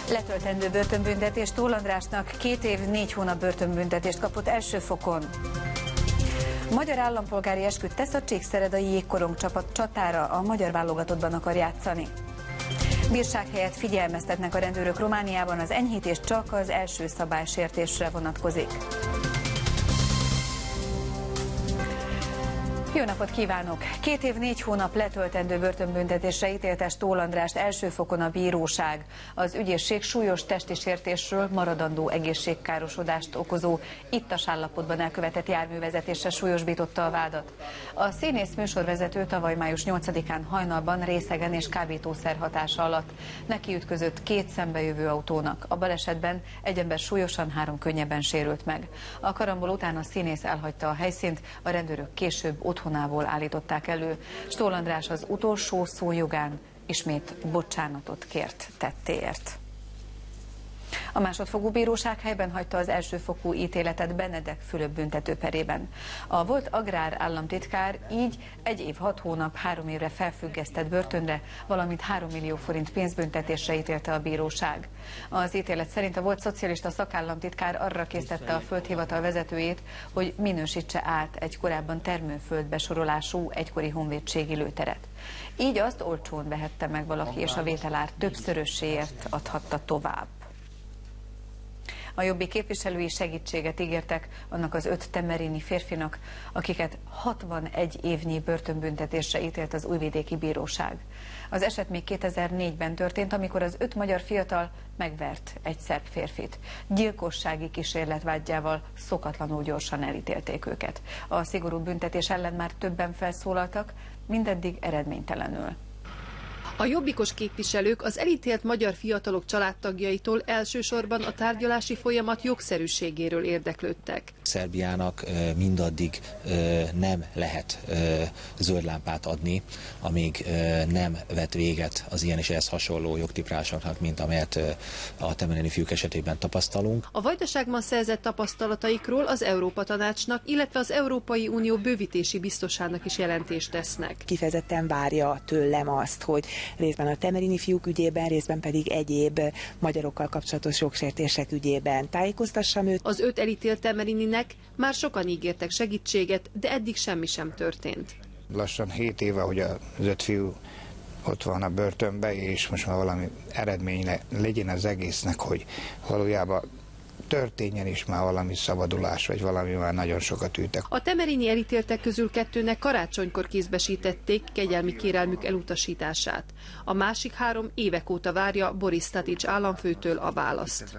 Letöltendő börtönbüntetés Tóth Andrásnak, 2 év 4 hónap börtönbüntetést kapott első fokon. Magyar állampolgári esküt tesz a Csíkszeredai Jégkorong csapat csatára, a magyar válogatottban akar játszani. Bírság helyett figyelmeztetnek a rendőrök Romániában, az enyhítés csak az első szabálysértésre vonatkozik. Jó napot kívánok! 2 év 4 hónap letöltendő börtönbüntetésre ítélte Tóth Andrást első fokon a bíróság. Az ügyészség súlyos testi sértésről, maradandó egészségkárosodást okozó ittas állapotban elkövetett járművezetésre súlyosbította a vádat. A színész műsorvezető tavaly május 8-án hajnalban részegen és kábítószer hatása alatt nekiütközött 2 szembejövő autónak. A balesetben egy ember súlyosan, 3 könnyebben sérült meg. A karambol után a színész elhagyta a helyszínt, a rendőrök később otthonából állították elő. Tóth András az utolsó szó jogán ismét bocsánatot kért tettéért. A másodfokú bíróság helyben hagyta az elsőfokú ítéletet Benedek Fülöp büntetőperében. A volt agrár államtitkár így 1 év 6 hónap 3 évre felfüggesztett börtönre, valamint 3 millió forint pénzbüntetésre ítélte a bíróság. Az ítélet szerint a volt szocialista szakállamtitkár arra késztette a földhivatal vezetőjét, hogy minősítse át egy korábban termőföld besorolású egykori honvédségi lőteret. Így azt olcsón vehette meg valaki, és a vételár többszörösséért adhatta tovább. A Jobbik képviselői segítséget ígértek annak az 5 temerini férfinak, akiket 61 évnyi börtönbüntetésre ítélt az újvidéki bíróság. Az eset még 2004-ben történt, amikor az 5 magyar fiatal megvert egy szerb férfit. Gyilkossági kísérlet vádjával szokatlanul gyorsan elítélték őket. A szigorú büntetés ellen már többen felszólaltak, mindeddig eredménytelenül. A jobbikos képviselők az elítélt magyar fiatalok családtagjaitól elsősorban a tárgyalási folyamat jogszerűségéről érdeklődtek. Szerbiának mindaddig nem lehet zöld lámpát adni, amíg nem vet véget az ilyen és ehhez hasonló jogtiprásoknak, mint amelyet a temerini fiúk esetében tapasztalunk. A Vajdaságban szerzett tapasztalataikról az Európa Tanácsnak, illetve az Európai Unió bővítési biztosának is jelentést tesznek. Kifejezetten várja tőlem azt, hogy részben a temerini fiúk ügyében, részben pedig egyéb magyarokkal kapcsolatos jogsértések ügyében tájékoztassam őt. Az 5 elítélt temerininek már sokan ígértek segítséget, de eddig semmi sem történt. Lassan 7 éve, hogy az 5 fiú ott van a börtönben, és most már valami eredménye legyen az egésznek, hogy valójában történjen is már valami szabadulás, vagy valami, már nagyon sokat ültek. A temerini elítéltek közül 2-nek karácsonykor kézbesítették kegyelmi kérelmük elutasítását. A másik 3 évek óta várja Boris Tadić államfőtől a választ.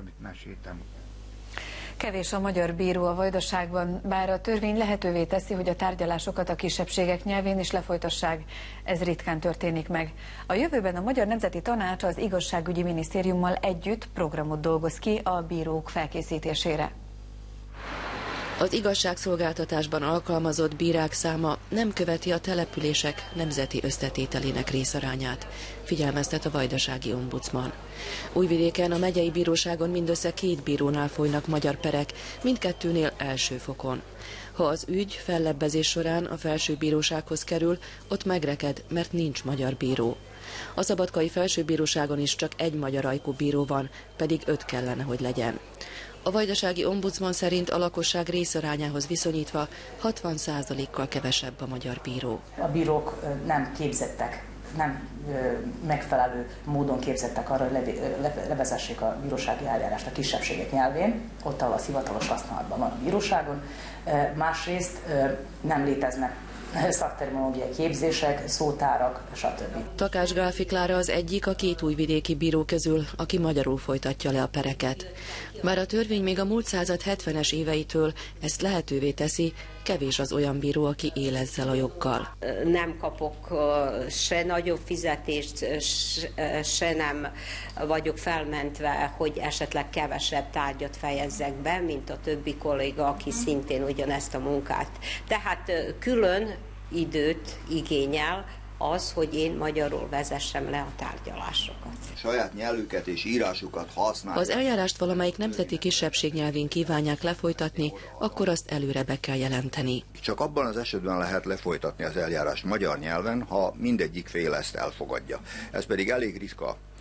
Kevés a magyar bíró a Vajdaságban, bár a törvény lehetővé teszi, hogy a tárgyalásokat a kisebbségek nyelvén is lefolytassák, ez ritkán történik meg. A jövőben a Magyar Nemzeti Tanács az Igazságügyi Minisztériummal együtt programot dolgoz ki a bírók felkészítésére. Az igazságszolgáltatásban alkalmazott bírák száma nem követi a települések nemzeti összetételének részarányát, figyelmeztet a vajdasági ombudsman. Újvidéken a megyei bíróságon mindössze 2 bírónál folynak magyar perek, mindkettőnél első fokon. Ha az ügy fellebbezés során a felsőbírósághoz kerül, ott megreked, mert nincs magyar bíró. A szabadkai felsőbíróságon is csak 1 magyar ajkú bíró van, pedig 5 kellene, hogy legyen. A vajdasági ombudsman szerint a lakosság részarányához viszonyítva 60%-kal kevesebb a magyar bíró. A bírók nem képzettek, nem megfelelő módon képzettek arra, hogy levezessék a bírósági eljárást a kisebbségek nyelvén, ott, ahol az hivatalos használatban van a bíróságon. Másrészt nem léteznek szakterminológiai képzések, szótárak, stb. Takács Gálfi Klára az egyik a 2 újvidéki bíró közül, aki magyarul folytatja le a pereket. Bár a törvény még a múlt század 70-es éveitől ezt lehetővé teszi, kevés az olyan bíró, aki él ezzel a joggal. Nem kapok se nagyobb fizetést, se nem vagyok felmentve, hogy esetleg kevesebb tárgyat fejezzek be, mint a többi kolléga, aki szintén ugyanezt a munkát. Tehát külön időt igényel az, hogy én magyarul vezessem le a tárgyalásokat. Saját nyelvüket és írásukat használják. Ha az eljárást valamelyik nemzeti kisebbség nyelvén kívánják lefolytatni, akkor azt előre be kell jelenteni. Csak abban az esetben lehet lefolytatni az eljárást magyar nyelven, ha mindegyik fél ezt elfogadja. Ez pedig elég ritka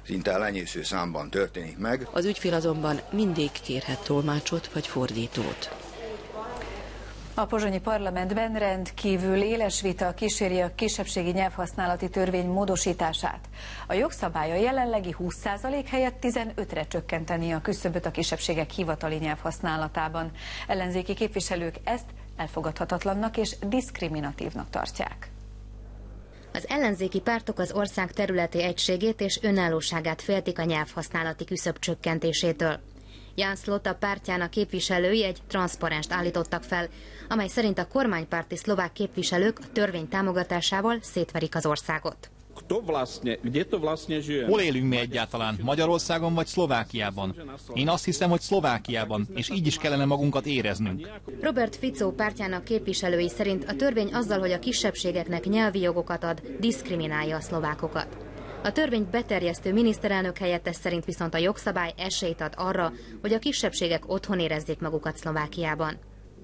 szinte elenyésző számban történik meg. Az ügyfél azonban mindig kérhet tolmácsot vagy fordítót. A pozsonyi parlamentben rendkívül éles vita kíséri a kisebbségi nyelvhasználati törvény módosítását. A jogszabály a jelenlegi 20% helyett 15-re csökkenteni a küszöböt a kisebbségek hivatali nyelvhasználatában. Ellenzéki képviselők ezt elfogadhatatlannak és diszkriminatívnak tartják. Az ellenzéki pártok az ország területi egységét és önállóságát féltik a nyelvhasználati küszöb csökkentésétől. Jan Slota pártjának képviselői egy transzparenst állítottak fel, amely szerint a kormánypárti szlovák képviselők a törvény támogatásával szétverik az országot. Hol élünk mi egyáltalán? Magyarországon vagy Szlovákiában? Én azt hiszem, hogy Szlovákiában, és így is kellene magunkat éreznünk. Robert Fico pártjának képviselői szerint a törvény azzal, hogy a kisebbségeknek nyelvi jogokat ad, diszkriminálja a szlovákokat. A törvényt beterjesztő miniszterelnök helyettes szerint viszont a jogszabály esélyt ad arra, hogy a kisebbségek otthon érezzék magukat Szlovákiában.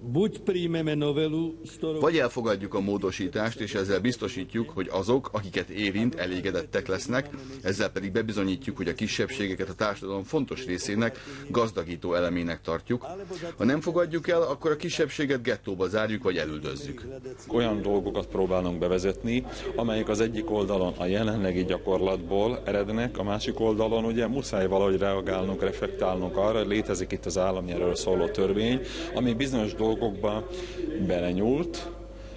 Vagy elfogadjuk a módosítást, és ezzel biztosítjuk, hogy azok, akiket érint, elégedettek lesznek, ezzel pedig bebizonyítjuk, hogy a kisebbségeket a társadalom fontos részének, gazdagító elemének tartjuk. Ha nem fogadjuk el, akkor a kisebbséget gettóba zárjuk, vagy elüldözzük. Olyan dolgokat próbálunk bevezetni, amelyek az egyik oldalon a jelenlegi gyakorlatból erednek, a másik oldalon ugye muszáj valahogy reagálnunk, reflektálnunk arra, hogy létezik itt az államnyelvről szóló törvény, ami bizonyos dolgokba belenyúlt,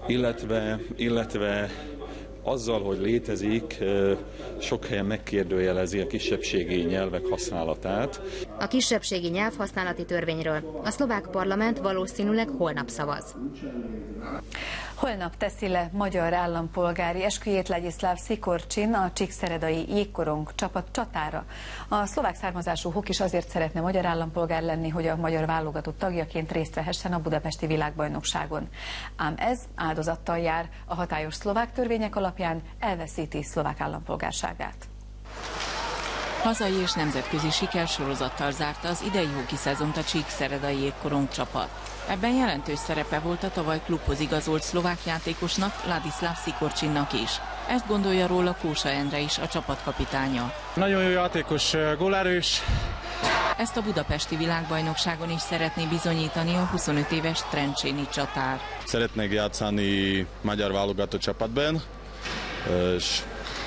illetve azzal, hogy létezik, sok helyen megkérdőjelezi a kisebbségi nyelvek használatát. A kisebbségi nyelvhasználati törvényről a szlovák parlament valószínűleg holnap szavaz. Holnap teszi le magyar állampolgári esküjét Ladislav Sikorcsin, a Csíkszeredai jégkorong csapat csatára. A szlovák származású hok is azért szeretne magyar állampolgár lenni, hogy a magyar válogatott tagjaként részt vehessen a budapesti világbajnokságon. Ám ez áldozattal jár, a hatályos szlovák törvények alapján elveszíti szlovák állampolgárságát. Hazai és nemzetközi sikersorozattal zárta az idei hóki szezont a Csíkszeredai jégkorong csapat. Ebben jelentős szerepe volt a tavaly klubhoz igazolt szlovák játékosnak, Ladislav Sikorcsinnak is. Ezt gondolja róla Kósa Endre is, a csapatkapitánya. Nagyon jó játékos, gólerős. Ezt a budapesti világbajnokságon is szeretné bizonyítani a 25 éves Trencséni csatár. Szeretnék játszani magyar válogatott csapatban, és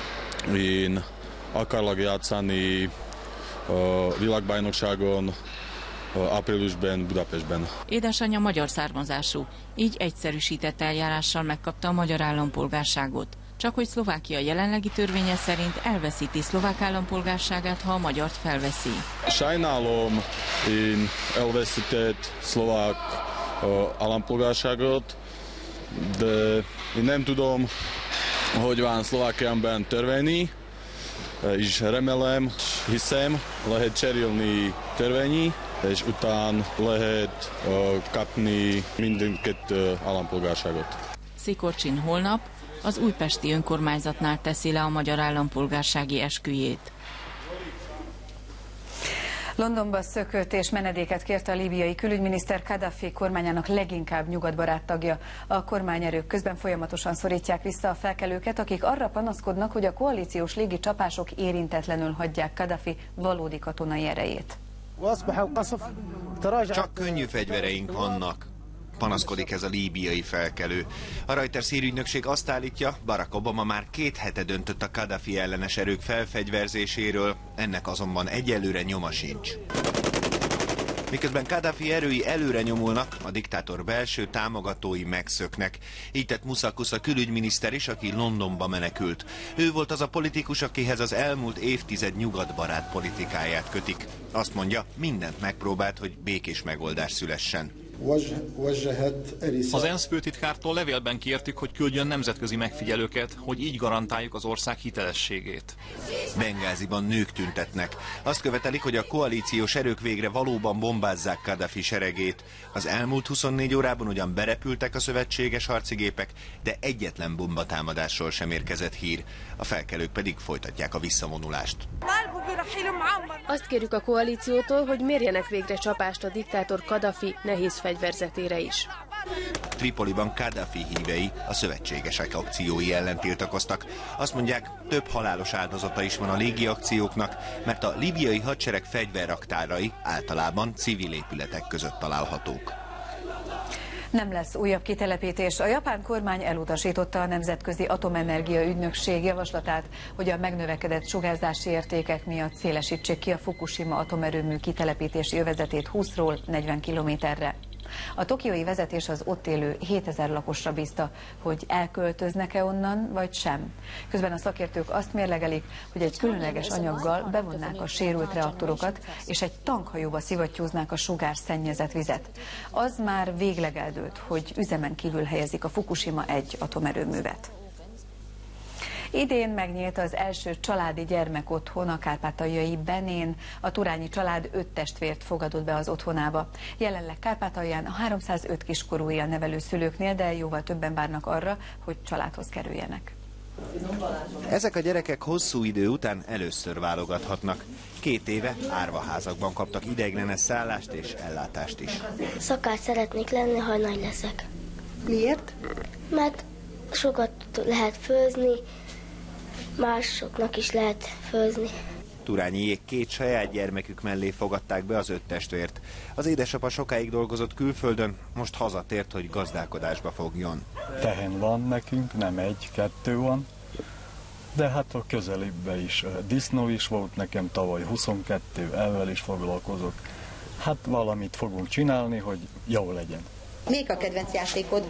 én akarlak játszani a világbajnokságon áprilisban Budapestben. Édesanyja magyar származású, így egyszerűsített eljárással megkapta a magyar állampolgárságot. Csak hogy Szlovákia jelenlegi törvénye szerint elveszíti szlovák állampolgárságát, ha a magyart felveszi. Sajnálom, én elveszített szlovák állampolgárságot, de én nem tudom, hogy van Szlovákiában törvényi, és remélem, hiszem, lehet cserélni törvényi, és utána lehet kapni mindkét állampolgárságot. Sikorcsin holnap az újpesti önkormányzatnál teszi le a magyar állampolgársági esküjét. Londonba szökött és menedéket kérte a líbiai külügyminiszter, Kadhafi kormányának leginkább nyugatbarát tagja. A kormányerők közben folyamatosan szorítják vissza a felkelőket, akik arra panaszkodnak, hogy a koalíciós légi csapások érintetlenül hagyják Kadhafi valódi katonai erejét. Csak könnyű fegyvereink vannak, panaszkodik ez a líbiai felkelő. A Reuters hírügynökség azt állítja, Barack Obama már 2 hete döntött a Kadhafi ellenes erők felfegyverzéséről, ennek azonban egyelőre nyoma sincs. Miközben Kadhafi erői előre nyomulnak, a diktátor belső támogatói megszöknek. Így tett Musa Kusa külügyminiszter is, aki Londonba menekült. Ő volt az a politikus, akihez az elmúlt évtized nyugatbarát politikáját kötik. Azt mondja, mindent megpróbált, hogy békés megoldás szülessen. Az ENSZ főtitkártól levélben kértük, hogy küldjön nemzetközi megfigyelőket, hogy így garantáljuk az ország hitelességét. Bengáziban nők tüntetnek. Azt követelik, hogy a koalíciós erők végre valóban bombázzák Kadhafi seregét. Az elmúlt 24 órában ugyan berepültek a szövetséges harcigépek, de egyetlen bombatámadásról sem érkezett hír. A felkelők pedig folytatják a visszavonulást. Azt kérjük a koalíciótól, hogy mérjenek végre csapást a diktátor Kadhafi nehéz fegyverzetére is. Tripoliban Kadhafi hívei a szövetségesek akciói ellen tiltakoztak. Azt mondják, több halálos áldozata is van a légiakcióknak, mert a líbiai hadsereg fegyverraktárai általában civil épületek között találhatók. Nem lesz újabb kitelepítés. A japán kormány elutasította a Nemzetközi Atomenergia Ügynökség javaslatát, hogy a megnövekedett sugárzási értékek miatt szélesítsék ki a Fukushima atomerőmű kitelepítési övezetét 20-ról 40 kilométerre. A tokiói vezetés az ott élő 7000 lakosra bízta, hogy elköltöznek-e onnan, vagy sem. Közben a szakértők azt mérlegelik, hogy egy különleges anyaggal bevonnák a sérült reaktorokat, és egy tankhajóba szivattyúznák a sugárszennyezett vizet. Az már végleg eldőlt, hogy üzemen kívül helyezik a Fukushima 1 atomerőművet. Idén megnyílt az első családi gyermekotthon a kárpátaljai Benén. A turányi család 5 testvért fogadott be az otthonába. Jelenleg Kárpátalján a 305 kiskorú él nevelő szülőknél, de jóval többen várnak arra, hogy családhoz kerüljenek. Ezek a gyerekek hosszú idő után először válogathatnak. 2 éve árvaházakban kaptak ideiglenes szállást és ellátást is. Szakács szeretnék lenni, ha nagy leszek. Miért? Mert sokat lehet főzni, másoknak is lehet főzni. Turányiék 2 saját gyermekük mellé fogadták be az 5 testvért. Az édesapa sokáig dolgozott külföldön, most hazatért, hogy gazdálkodásba fogjon. Tehén van nekünk, nem 1-2 van, de hát a közelibben is disznó is volt nekem tavaly 22, ezzel is foglalkozok. Hát valamit fogunk csinálni, hogy jó legyen. Melyik a kedvenc játékod?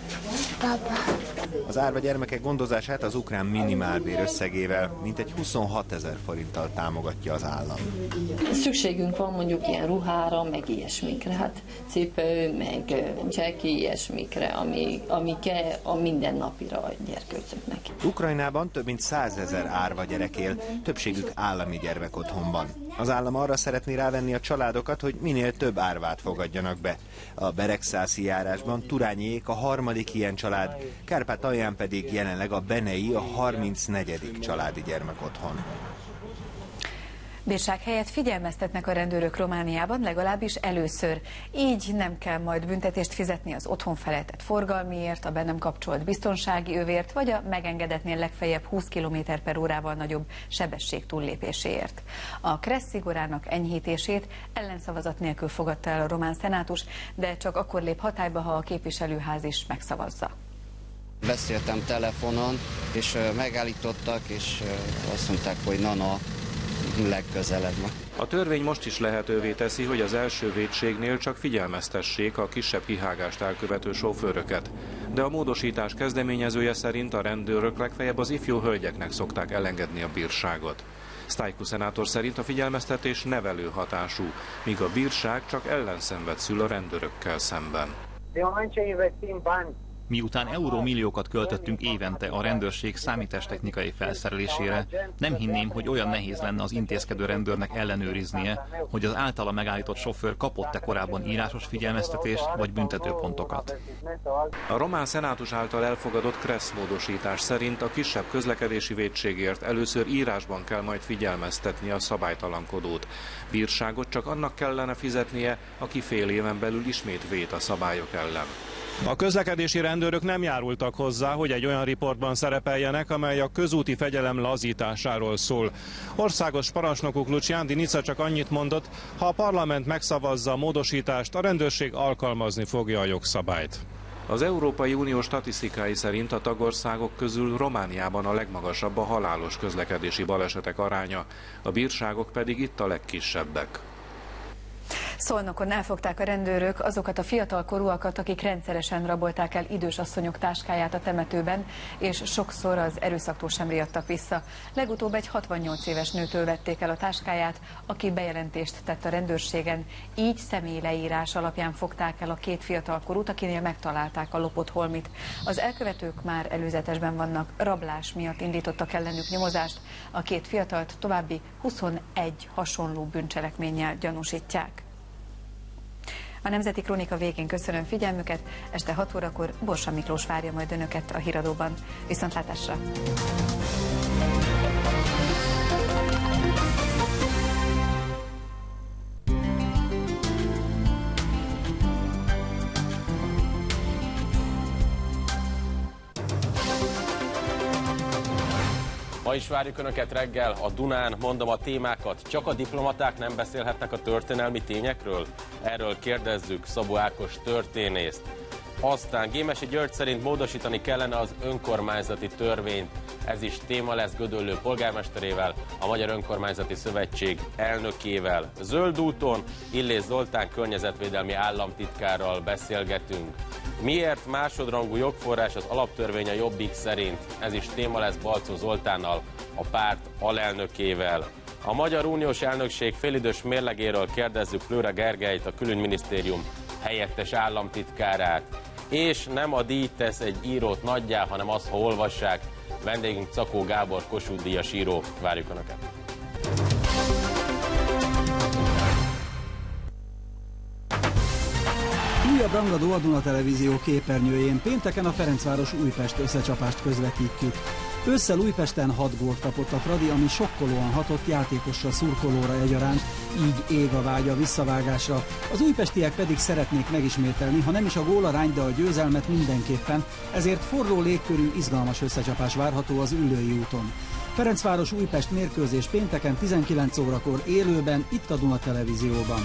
Az árva gyermekek gondozását az ukrán minimálbér összegével mintegy 26 000 forinttal támogatja az állam. Szükségünk van mondjuk ilyen ruhára, meg ilyesmikre, hát cipő, meg dzseki, ilyesmikre, ami kell a mindennapira a gyerkőcöknek. Ukrajnában több mint 100 000 árva gyerek él, többségük állami gyermekotthonban. Az állam arra szeretné rávenni a családokat, hogy minél több árvát fogadjanak be. A Beregszászi járásban Turányiék a 3. ilyen család, Kárpátalján pedig jelenleg a Benei a 34. családi gyermekotthon. Bírság helyett figyelmeztetnek a rendőrök Romániában, legalábbis először. Így nem kell majd büntetést fizetni az otthon felejtett forgalmiért, a be nem kapcsolt biztonsági övért, vagy a megengedetnél legfeljebb 20 km/órával nagyobb sebesség túllépéséért. A KRESZ szigorának enyhítését ellenszavazat nélkül fogadta el a román szenátus, de csak akkor lép hatályba, ha a képviselőház is megszavazza. Beszéltem telefonon, és megállítottak, és azt mondták, hogy na, legközelebb. A törvény most is lehetővé teszi, hogy az első vétségnél csak figyelmeztessék a kisebb kihágást elkövető sofőröket. De a módosítás kezdeményezője szerint a rendőrök legfeljebb az ifjú hölgyeknek szokták elengedni a bírságot. Sztájkú szenátor szerint a figyelmeztetés nevelő hatású, míg a bírság csak ellenszenvet szül a rendőrökkel szemben. Miután eurómilliókat költöttünk évente a rendőrség számítástechnikai felszerelésére, nem hinném, hogy olyan nehéz lenne az intézkedő rendőrnek ellenőriznie, hogy az általa megállított sofőr kapott-e korábban írásos figyelmeztetést vagy büntetőpontokat. A román szenátus által elfogadott KRESZ módosítás szerint a kisebb közlekedési vétségért először írásban kell majd figyelmeztetni a szabálytalankodót. Bírságot csak annak kellene fizetnie, aki fél éven belül ismét vét a szabályok ellen. A közlekedési rendőrök nem járultak hozzá, hogy egy olyan riportban szerepeljenek, amely a közúti fegyelem lazításáról szól. Országos parancsnokuk Lucian Dinica csak annyit mondott, ha a parlament megszavazza a módosítást, a rendőrség alkalmazni fogja a jogszabályt. Az Európai Unió statisztikái szerint a tagországok közül Romániában a legmagasabb a halálos közlekedési balesetek aránya, a bírságok pedig itt a legkisebbek. Szolnokon elfogták a rendőrök azokat a fiatal korúakat, akik rendszeresen rabolták el idős asszonyok táskáját a temetőben, és sokszor az erőszaktól sem riadtak vissza. Legutóbb egy 68 éves nőtől vették el a táskáját, aki bejelentést tett a rendőrségen. Így személyleírás alapján fogták el a 2 fiatal korút, akinél megtalálták a lopott holmit. Az elkövetők már előzetesben vannak, rablás miatt indítottak ellenük nyomozást. A 2 fiatalt további 21 hasonló bűncselekménnyel gyanúsítják. A Nemzeti Krónika végén köszönöm figyelmüket, este 6 órakor Borsa Miklós várja majd önöket a Híradóban. Viszontlátásra! Ma is várjuk Önöket reggel a Dunán, mondom a témákat. Csak a diplomaták nem beszélhetnek a történelmi tényekről? Erről kérdezzük Szabó Ákos történészt. Aztán Gémesi György szerint módosítani kellene az önkormányzati törvényt. Ez is téma lesz Gödöllő polgármesterével, a Magyar Önkormányzati Szövetség elnökével. Zöld úton Illés Zoltán környezetvédelmi államtitkárral beszélgetünk. Miért másodrangú jogforrás az alaptörvény a Jobbik szerint? Ez is téma lesz Balczó Zoltánnal, a párt alelnökével. A Magyar Uniós Elnökség félidős mérlegéről kérdezzük Plőre Gergelyt, a Külügyminisztérium helyettes államtitkárát. És nem a díj tesz egy írót nagyjá, hanem az, ha olvassák. Vendégünk Czakó Gábor, Kossuth-díjas író. Várjuk Önöket! Újabb rangadó a Duna Televízió képernyőjén. Pénteken a Ferencváros-Újpest összecsapást közvetítjük. Ősszel Újpesten 6 gólt kapott a Fradi, ami sokkolóan hatott játékosra, szurkolóra egyaránt, így ég a vágy a visszavágásra. Az újpestiek pedig szeretnék megismételni, ha nem is a gólarányt, de a győzelmet mindenképpen, ezért forró légkörű, izgalmas összecsapás várható az Üllői úton. Ferencváros-Újpest mérkőzés pénteken 19 órakor élőben, itt a Duna Televízióban.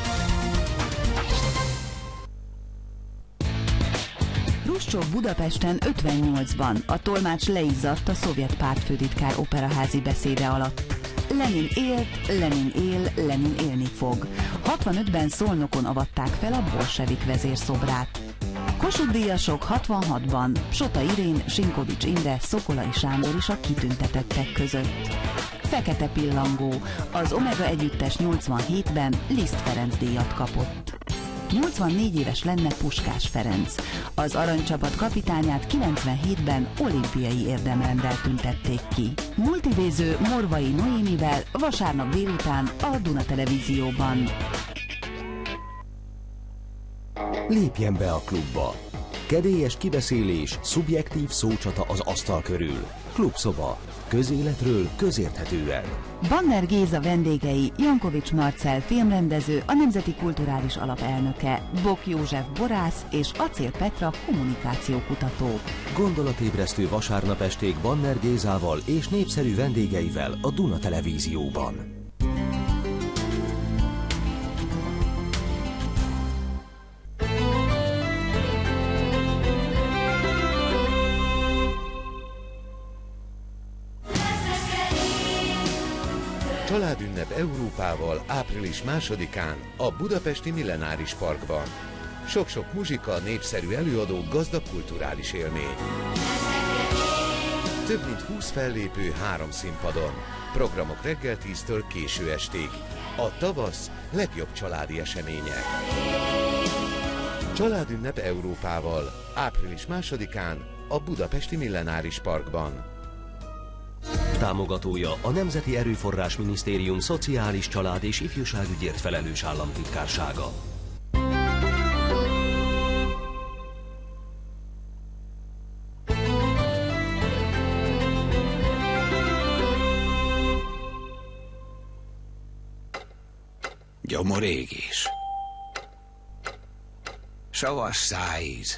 Hruscsov Budapesten 58-ban, a tolmács leizzadt a szovjet pártfőtitkár operaházi beszéde alatt. Lenin élt, Lenin él, Lenin élni fog. 65-ben Szolnokon avatták fel a bolsevik vezérszobrát. Kossuth-díjasok 66-ban, Sota Irén, Sinkovics Imre, Szokolai Sándor is a kitüntetettek között. Fekete pillangó, az Omega együttes 87-ben Liszt Ferenc díjat kapott. 84 éves lenne Puskás Ferenc. Az aranycsapat kapitányát 97-ben olimpiai érdemrendel tüntették ki. Multidéző Morvai Noémivel vasárnap délután a Duna Televízióban. Lépjen be a klubba. Kedélyes kibeszélés, szubjektív szócsata az asztal körül. Klubszoba. Közéletről közérthetően. Banner Géza vendégei: Jankovics Marcell filmrendező, a Nemzeti Kulturális Alap elnöke, Bok József borász és Acél Petra kommunikációkutató. Gondolatébresztő vasárnap esték Banner Gézával és népszerű vendégeivel a Duna Televízióban. Családünnep Európával április 2-án a budapesti Millenáris Parkban. Sok-sok muzsika, népszerű előadók, gazdag kulturális élmény. Több mint 20 fellépő 3 színpadon. Programok reggel 10-től késő estig. A tavasz legjobb családi eseménye. Családünnep Európával április 2-án a budapesti Millenáris Parkban. Támogatója a Nemzeti Erőforrás Minisztérium Szociális Család és Ifjúságügyért felelős államtitkársága. Gyomorégés. Savas szájíz.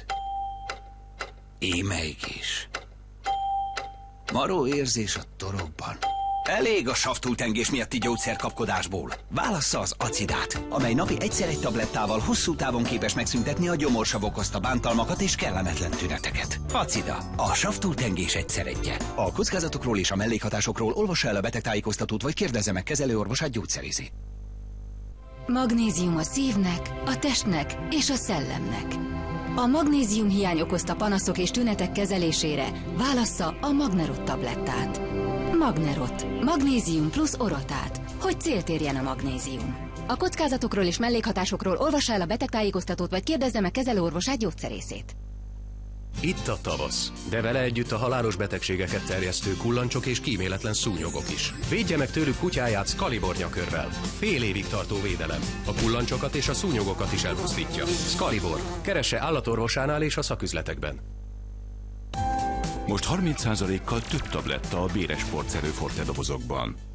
Émeigés. Maró érzés a torokban. Elég a savtúltengés miatti gyógyszerkapkodásból. Válassza az acidát, amely napi egyszer egy tablettával hosszú távon képes megszüntetni a gyomorsav okozta bántalmakat és kellemetlen tüneteket. Acida, a savtúltengés egyszeregye. A kockázatokról és a mellékhatásokról olvassa el a betegtájékoztatót, vagy kérdezze meg kezelőorvosát, gyógyszerészét. Magnézium a szívnek, a testnek és a szellemnek. A magnézium hiány okozta panaszok és tünetek kezelésére válassza a Magnerot tablettát. Magnerot. Magnézium plusz orotát. Hogy célt érjen a magnézium. A kockázatokról és mellékhatásokról olvassa el a betegtájékoztatót, vagy kérdezze meg kezelőorvosát, gyógyszerészét. Itt a tavasz, de vele együtt a halálos betegségeket terjesztő kullancsok és kíméletlen szúnyogok is. Védje meg tőlük kutyáját Scalibor nyakörrvel. Fél évig tartó védelem. A kullancsokat és a szúnyogokat is elpusztítja. Scalibor. Keresse állatorvosánál és a szaküzletekben. Most 30%-kal több tabletta a Béres Sportszerű Forte dobozokban.